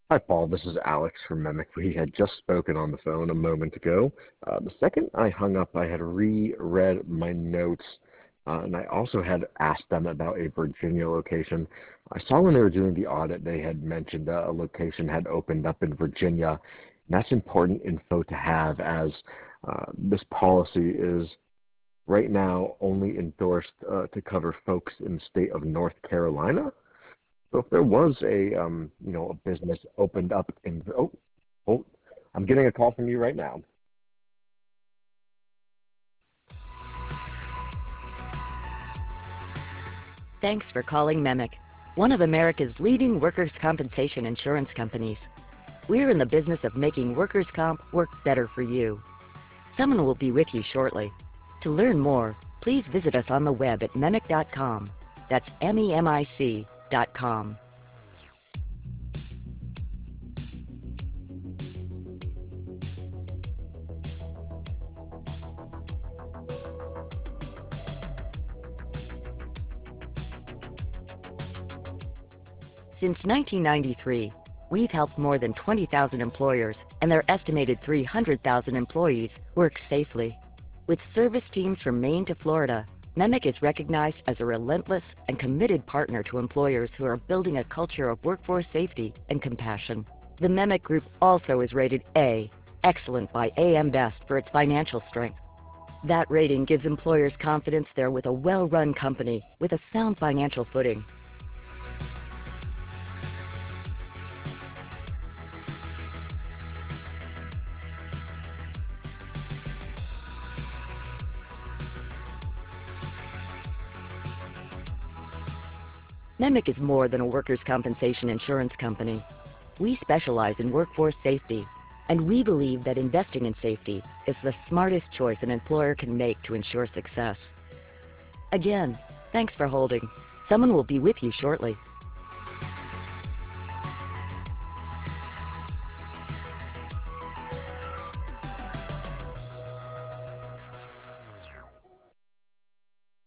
Hi, Paul. This is Alex from Memic. We had just spoken on the phone a moment ago. The second I hung up, I had reread my notes, and I also had asked them about a Virginia location. I saw when they were doing the audit, they had mentioned a location had opened up in Virginia. And that's important info to have as this policy is right now only endorsed to cover folks in the state of North Carolina. So if there was a business opened up in, oh, I'm getting a call from you right now. Thanks for calling Memic, one of America's leading workers' compensation insurance companies. We're in the business of making workers' comp work better for you. Someone will be with you shortly. To learn more, please visit us on the web at memic.com. That's MEMIC.com. Since 1993, we've helped more than 20,000 employers and their estimated 300,000 employees work safely. With service teams from Maine to Florida, Memic is recognized as a relentless and committed partner to employers who are building a culture of workforce safety and compassion. The Memic Group also is rated A, excellent by AM Best for its financial strength. That rating gives employers confidence they're with a well-run company with a sound financial footing. Memic is more than a workers' compensation insurance company. We specialize in workforce safety, and we believe that investing in safety is the smartest choice an employer can make to ensure success. Again, thanks for holding. Someone will be with you shortly.